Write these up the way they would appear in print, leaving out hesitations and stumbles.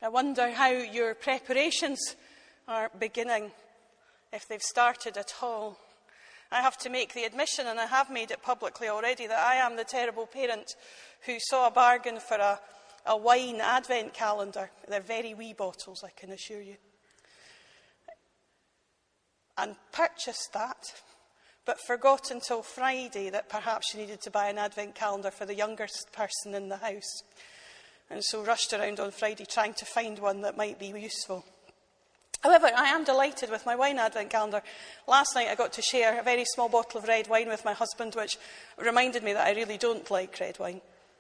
I wonder how your preparations are beginning, if they've started at all. I have to make the admission, and I have made it publicly already, that I am the terrible parent who saw a bargain for a wine advent calendar. They're very wee bottles, I can assure you. And purchased that, but forgot until Friday that perhaps she needed to buy an advent calendar for the youngest person in the house. And so rushed around on Friday trying to find one that might be useful. However, I am delighted with my wine advent calendar. Last night I got to share a very small bottle of red wine with my husband, which reminded me that I really don't like red wine.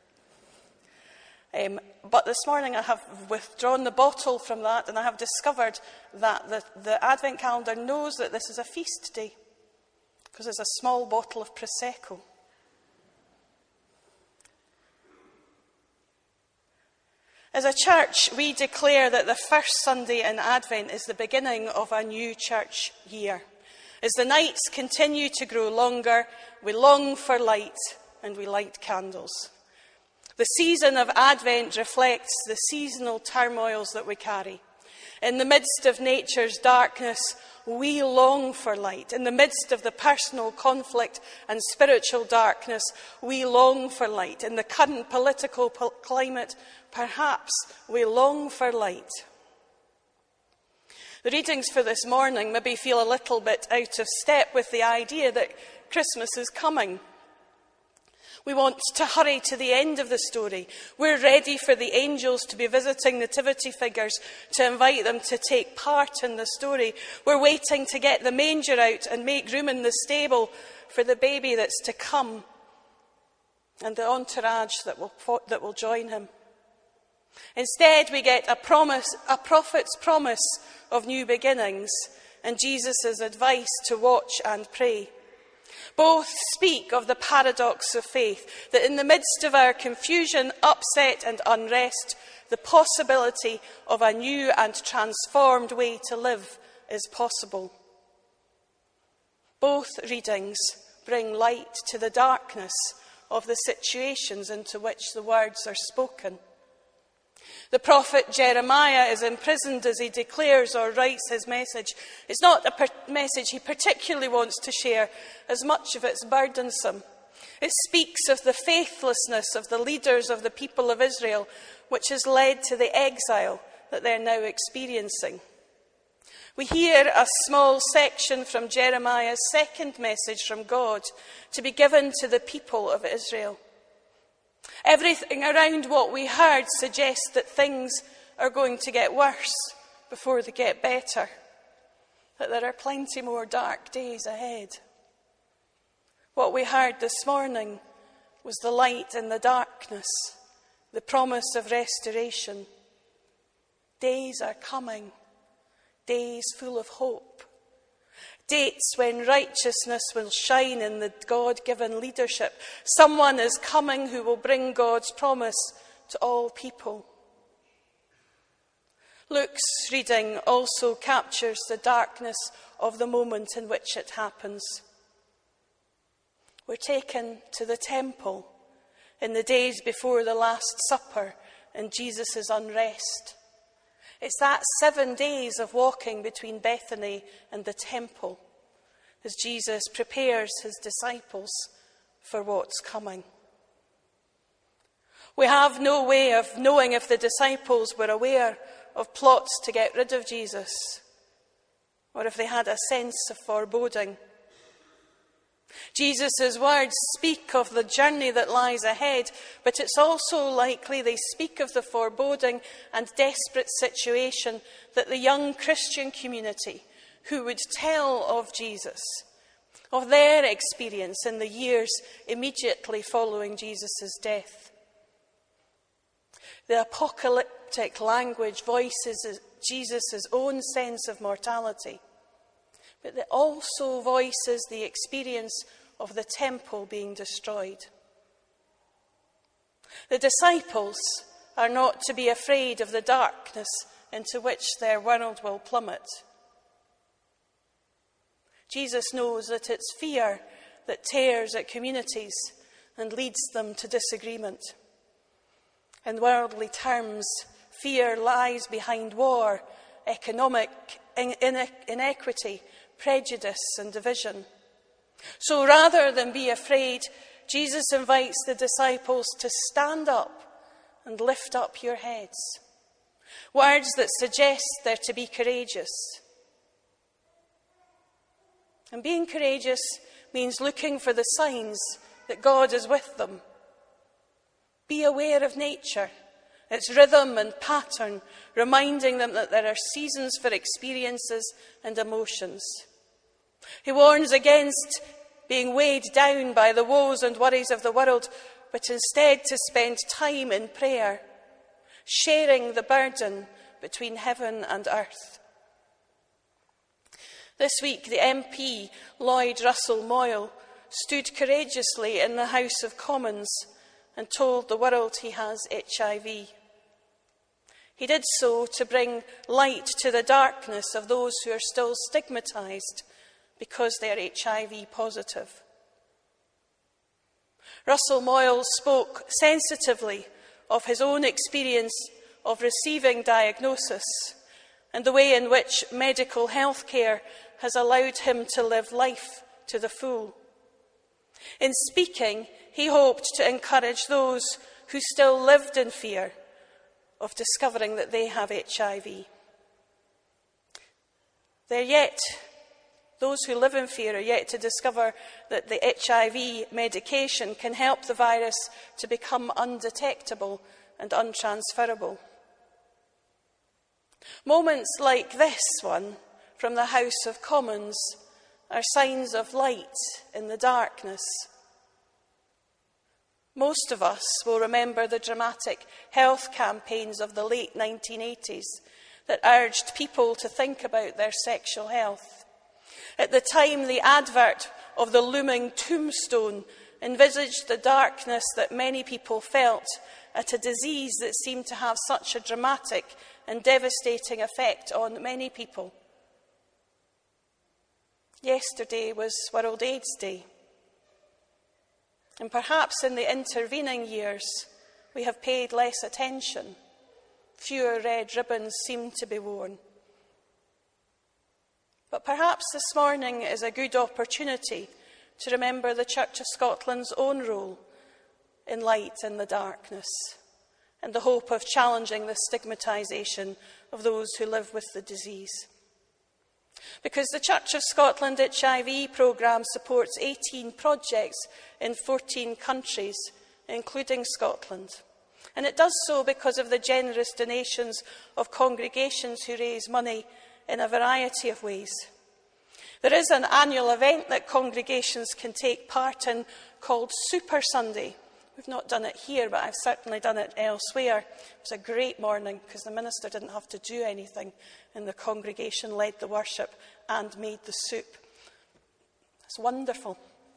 But this morning I have withdrawn the bottle from that, and I have discovered that the advent calendar knows that this is a feast day, because it's a small bottle of Prosecco. As a church, we declare that the first Sunday in Advent is the beginning of a new church year. As the nights continue to grow longer, we long for light and we light candles. The season of Advent reflects the seasonal turmoils that we carry. In the midst of nature's darkness, we long for light. In the midst of the personal conflict and spiritual darkness, we long for light. In the current political climate, perhaps we long for light. The readings for this morning maybe feel a little bit out of step with the idea that Christmas is coming. We want to hurry to the end of the story. We're ready for the angels to be visiting nativity figures to invite them to take part in the story. We're waiting to get the manger out and make room in the stable for the baby that's to come and the entourage that will join him. Instead, we get a prophet's promise of new beginnings and Jesus' advice to watch and pray. Both speak of the paradox of faith, that in the midst of our confusion, upset and unrest, the possibility of a new and transformed way to live is possible. Both readings bring light to the darkness of the situations into which the words are spoken. The prophet Jeremiah is imprisoned as he declares or writes his message. It's not a message he particularly wants to share, as much of it's burdensome. It speaks of the faithlessness of the leaders of the people of Israel, which has led to the exile that they're now experiencing. We hear a small section from Jeremiah's second message from God to be given to the people of Israel. Everything around what we heard suggests that things are going to get worse before they get better, that there are plenty more dark days ahead. What we heard this morning was the light in the darkness, the promise of restoration. Days are coming, days full of hope. Dates when righteousness will shine in the God-given leadership. Someone is coming who will bring God's promise to all people. Luke's reading also captures the darkness of the moment in which it happens. We're taken to the temple in the days before the Last Supper and Jesus' unrest. It's that 7 days of walking between Bethany and the temple as Jesus prepares his disciples for what's coming. We have no way of knowing if the disciples were aware of plots to get rid of Jesus, or if they had a sense of foreboding. Jesus' words speak of the journey that lies ahead, but it's also likely they speak of the foreboding and desperate situation that the young Christian community who would tell of Jesus, of their experience in the years immediately following Jesus' death. The apocalyptic language voices Jesus' own sense of mortality, but it also voices the experience of the temple being destroyed. The disciples are not to be afraid of the darkness into which their world will plummet. Jesus knows that it's fear that tears at communities and leads them to disagreement. In worldly terms, fear lies behind war, economic inequity, prejudice and division. So rather than be afraid, Jesus invites the disciples to stand up and lift up your heads. Words that suggest they're to be courageous. And being courageous means looking for the signs that God is with them. Be aware of nature, its rhythm and pattern, reminding them that there are seasons for experiences and emotions. He warns against being weighed down by the woes and worries of the world, but instead to spend time in prayer, sharing the burden between heaven and earth. This week, the MP, Lloyd Russell Moyle, stood courageously in the House of Commons and told the world he has HIV. He did so to bring light to the darkness of those who are still stigmatised because they are HIV positive. Russell Moyle spoke sensitively of his own experience of receiving diagnosis and the way in which medical health care has allowed him to live life to the full. In speaking, he hoped to encourage those who still lived in fear of discovering that they have HIV. Those who live in fear are yet to discover that the HIV medication can help the virus to become undetectable and untransferable. Moments like this one from the House of Commons are signs of light in the darkness. Most of us will remember the dramatic health campaigns of the late 1980s that urged people to think about their sexual health. At the time, the advert of the looming tombstone envisaged the darkness that many people felt at a disease that seemed to have such a dramatic and devastating effect on many people. Yesterday was World AIDS Day. And perhaps in the intervening years, we have paid less attention. Fewer red ribbons seem to be worn. But perhaps this morning is a good opportunity to remember the Church of Scotland's own role in light in the darkness and the hope of challenging the stigmatisation of those who live with the disease. Because the Church of Scotland HIV programme supports 18 projects in 14 countries, including Scotland. And it does so because of the generous donations of congregations who raise money in a variety of ways. There is an annual event that congregations can take part in called Super Sunday. We've not done it here, but I've certainly done it elsewhere. It was a great morning because the minister didn't have to do anything, and the congregation led the worship and made the soup. It's wonderful.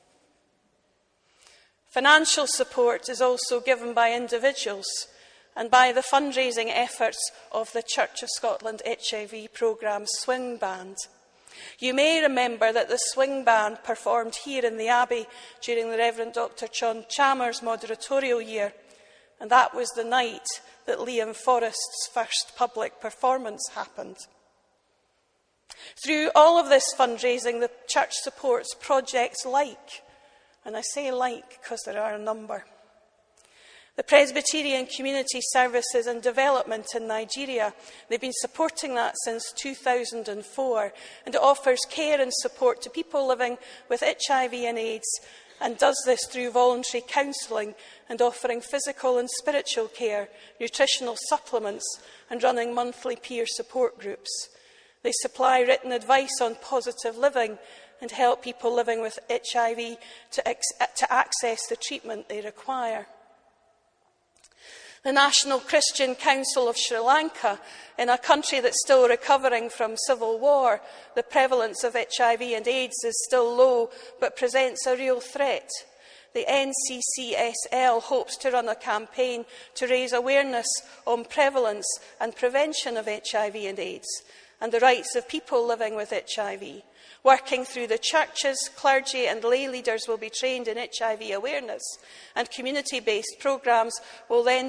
Financial support is also given by individuals and by the fundraising efforts of the Church of Scotland HIV programme Swing Band. You may remember that the Swing Band performed here in the Abbey during the Reverend Dr. John Chalmers' moderatorial year, and that was the night that Liam Forrest's first public performance happened. Through all of this fundraising, the Church supports projects like, and I say like because there are a number, the Presbyterian Community Services and Development in Nigeria. They've been supporting that since 2004, and it offers care and support to people living with HIV and AIDS, and does this through voluntary counselling and offering physical and spiritual care, nutritional supplements, and running monthly peer support groups. They supply written advice on positive living and help people living with HIV to access the treatment they require. The National Christian Council of Sri Lanka, in a country that's still recovering from civil war, the prevalence of HIV and AIDS is still low, but presents a real threat. The NCCSL hopes to run a campaign to raise awareness on prevalence and prevention of HIV and AIDS, and the rights of people living with HIV. Working through the churches, clergy and lay leaders will be trained in HIV awareness, and community-based programmes will then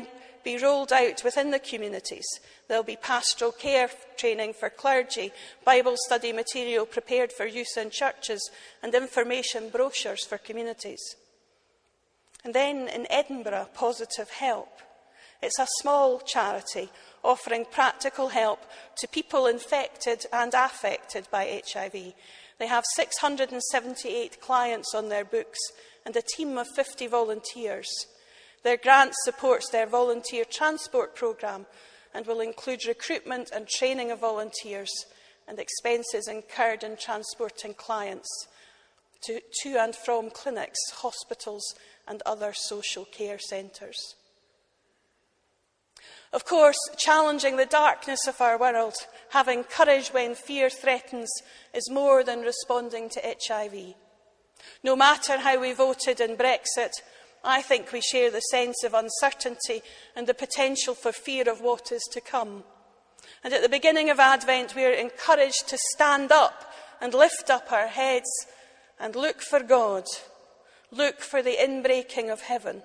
be rolled out within the communities. There'll be pastoral care training for clergy, Bible study material prepared for youth in churches, and information brochures for communities. And then in Edinburgh, Positive Help. It's a small charity offering practical help to people infected and affected by HIV. They have 678 clients on their books and a team of 50 volunteers. Their grant supports their volunteer transport programme and will include recruitment and training of volunteers and expenses incurred in transporting clients to and from clinics, hospitals and other social care centres. Of course, challenging the darkness of our world, having courage when fear threatens, is more than responding to HIV. No matter how we voted in Brexit, I think we share the sense of uncertainty and the potential for fear of what is to come. And at the beginning of Advent, we are encouraged to stand up and lift up our heads and look for God, look for the inbreaking of heaven.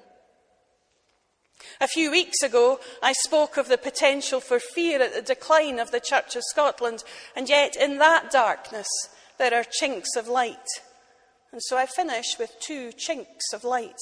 A few weeks ago, I spoke of the potential for fear at the decline of the Church of Scotland, and yet in that darkness there are chinks of light. And so I finish with 2 chinks of light.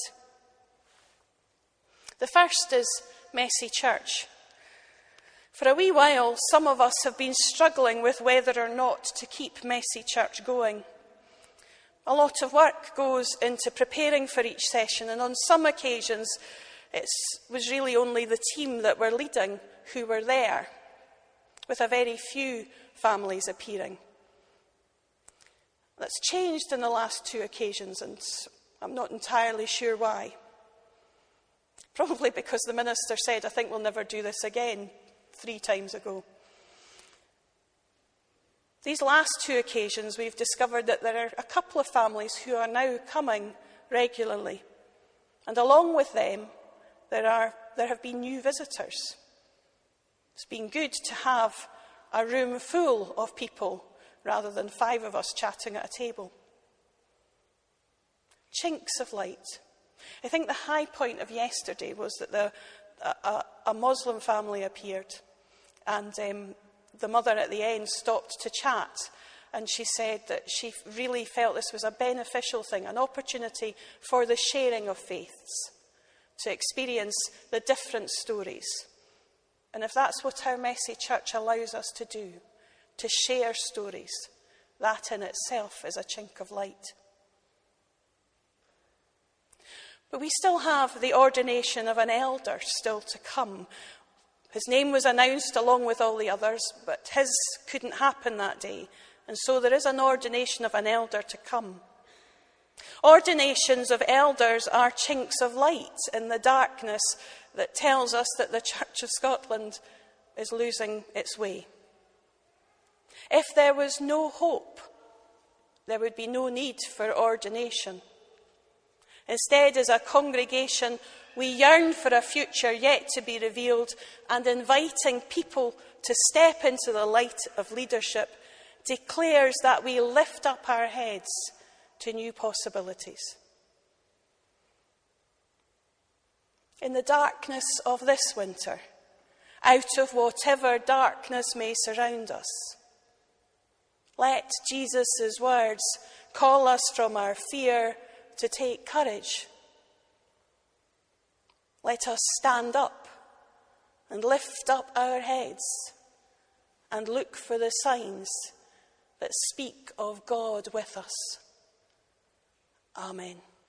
The first is Messy Church. For a wee while, some of us have been struggling with whether or not to keep Messy Church going. A lot of work goes into preparing for each session, and on some occasions it was really only the team that were leading who were there, with a very few families appearing. That's changed in the last 2 occasions, and I'm not entirely sure why. Probably because the minister said, "I think we'll never do this again," 3 times ago. These last 2 occasions, we've discovered that there are a couple of families who are now coming regularly. And along with them, there have been new visitors. It's been good to have a room full of people rather than 5 of us chatting at a table. Chinks of light. I think the high point of yesterday was that a Muslim family appeared, and the mother at the end stopped to chat, and she said that she really felt this was a beneficial thing, an opportunity for the sharing of faiths, to experience the different stories. And if that's what our Messy Church allows us to do, to share stories, that in itself is a chink of light. But we still have the ordination of an elder still to come. His name was announced along with all the others, but his couldn't happen that day. And so there is an ordination of an elder to come. Ordinations of elders are chinks of light in the darkness that tells us that the Church of Scotland is losing its way. If there was no hope, there would be no need for ordination. Instead, as a congregation, we yearn for a future yet to be revealed, and inviting people to step into the light of leadership declares that we lift up our heads to new possibilities. In the darkness of this winter, out of whatever darkness may surround us, let Jesus' words call us from our fear to take courage. Let us stand up and lift up our heads and look for the signs that speak of God with us. Amen.